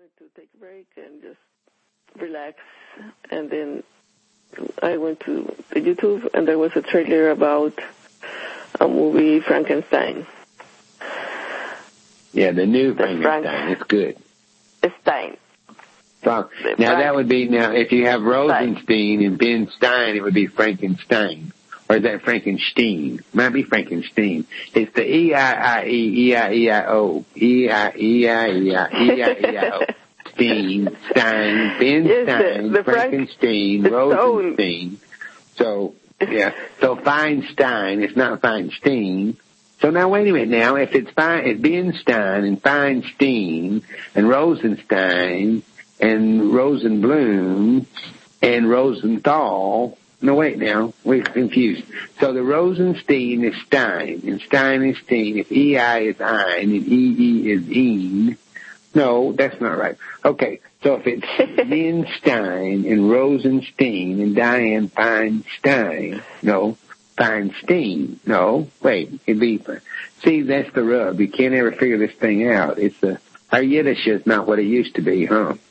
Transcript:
wanted to take a break and just relax. And then I went to the YouTube, and there was a trailer about a movie, Frankenstein. Yeah, the new Frankenstein. It's good. Stein. So, now that would be, if you have Rosenstein and Ben Stein, it would be Frankenstein. Or is that Frankenstein? Might be Frankenstein. It's the E-I-I-E-E-I-E-I-O. E-I-E-I-E-I-E-I-E-I-O. Stein, Ben Stein, Frankenstein, Rosenstein. So, yeah. So Feinstein, it's not Feinstein. So now wait a minute now. If it's Ben Stein and Feinstein and Rosenstein and Rosenblum and Rosenthal. No, wait now. We're confused. So the Rosenstein is Stein, and Stein is Stein. If E-I is Ein, and E-E is Een. No, that's not right. Okay, so if it's Ben Stein and Rosenstein and Diane Feinstein, no, Feinstein, no, wait, it'd be, see, that's the rub. You can't ever figure this thing out. Our Yiddish is not what it used to be, huh?